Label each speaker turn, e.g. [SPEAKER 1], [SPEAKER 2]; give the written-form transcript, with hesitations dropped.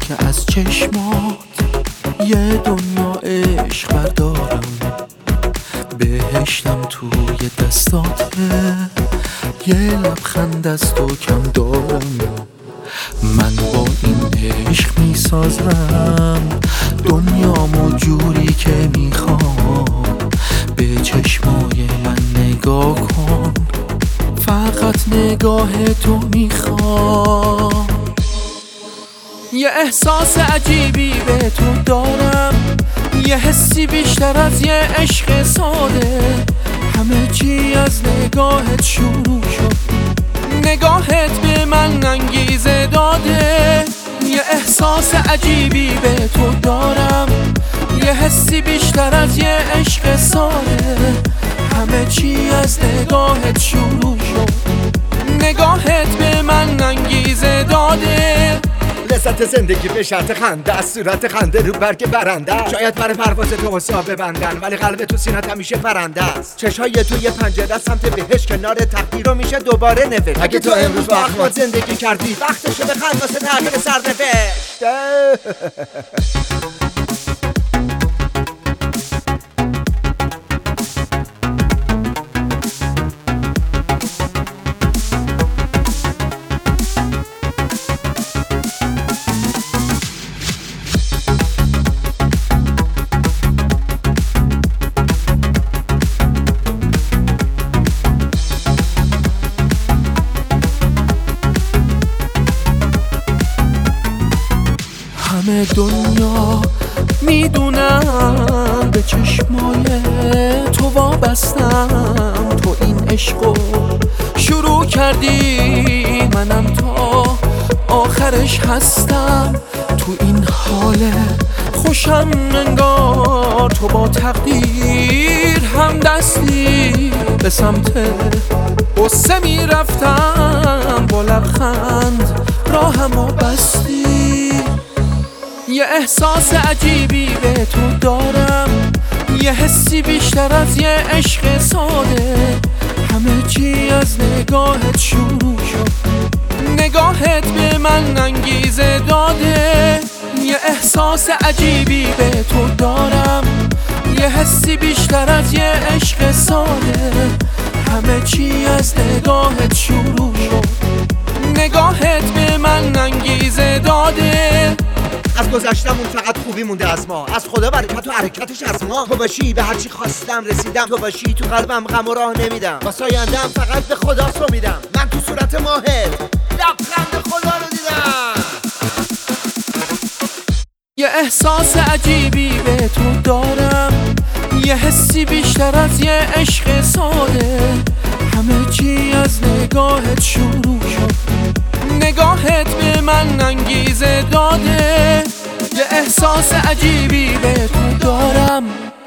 [SPEAKER 1] که از چشمات یه دنیا عشق بردارم، بهشتم توی دستاته، یه لبخند از تو کم دارم. من با این عشق میسازم دنیامو جوری که میخوام. به چشمای من نگاه کن، فقط نگاه تو میخوام. یه احساس عجیبی به تو دارم، یه حسی بیشتر از یه عشق ساده. همه چی از نگاهت شروع شد، نگاهت به من انگیزه داده. یه احساس عجیبی به تو دارم، یه حسی بیشتر از یه عشق ساده. همه چی از نگاهت شروع شد، نگاهت به من انگیزه داده.
[SPEAKER 2] لذت زندگی به شرط خنده، از صورت خنده رو برگ برنده. شاید برای پرواز تو حساب ببندن، ولی قلب تو سینت همیشه پرنده است. چشای تو یه پنجره سمت بهش، کنار تقدیر رو میشه دوباره نوشت. اگه تو امروز با اخمات زندگی کردی، وقتشه بخند واسه تغییر سرنوشت.
[SPEAKER 1] همه دنیا میدونم به چشمای تو وابستم. تو این عشقو شروع کردی، منم تا آخرش هستم. تو این حال خوشم انگار تو با تقدیر هم دستی. به سمت قصه میرفتم، با لبخند راهمو بستی. یه احساس عجیبی به تو دارم، یه حسی بیشتر از یه عشق ساده. همه چی از نگاهت شروع شد، نگاهت به من انگیزه داده. یه احساس عجیبی به تو دارم، یه حسی بیشتر از یه عشق ساده. همه چی از نگاهت شروع شد، نگاهت به من انگیزه داده.
[SPEAKER 2] از گذشتمون فقط خوبی مونده از ما، از خدا برکت و حرکتش از ما. تو باشی به هرچی خواستم رسیدم، تو باشی تو قلبم غم و راه نمیدم. واسه آینده‌ام فقط به خدا سو میدم. من تو صورت ماهت لبخند خدا رو دیدم.
[SPEAKER 1] یه احساس عجیبی به تو دارم، یه حسی بیشتر از یه عشق ساده. همه چی از نگاهت شروع شد، نگاهت به من انگیزه داده. یه احساس عجیبی به تو دارم،